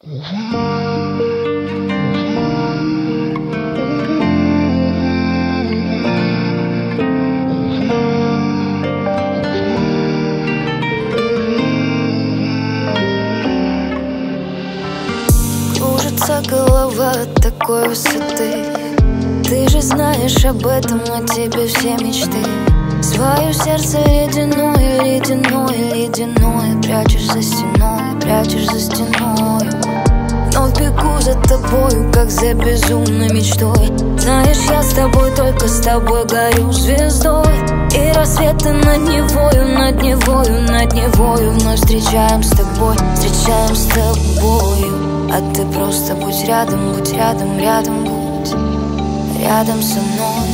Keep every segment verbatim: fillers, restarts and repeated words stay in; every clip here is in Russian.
Кружится голова от такой высоты. Ты же знаешь об этом, на тебе все мечты. Свое сердце ледяное, ледяное, ледяное прячешь за стеной, прячешь за стеной. Но бегу за тобою, как за безумной мечтой. Знаешь, я с тобой, только с тобой горю звездой. И рассветы над Невою, над Невою, над Невою вновь встречаем с тобой, встречаем с тобою. А ты просто будь рядом, будь рядом, рядом будь, рядом со мной.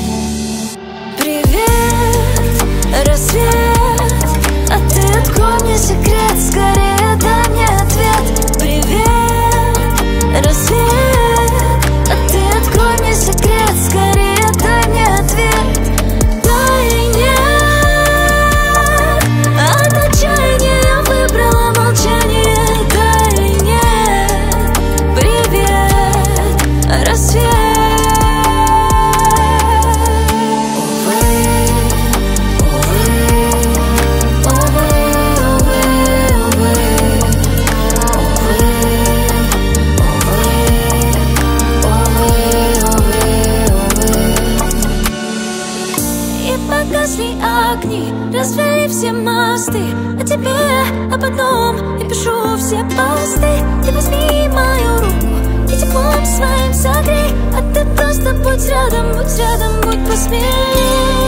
Привет, рассвет, а ты открой мне секрет, скорее дай мне ответ. Привет, рассвет, а ты открой мне секрет, скорее дай мне ответ. Да и нет, от отчаяния я выбрала молчание. Да и нет, привет, рассвет. Погасли огни, развели все мосты. О тебе, об одном я пишу все посты. Ты возьми мою руку и теплом своим согрей. А ты просто будь рядом, будь рядом, будь посмей.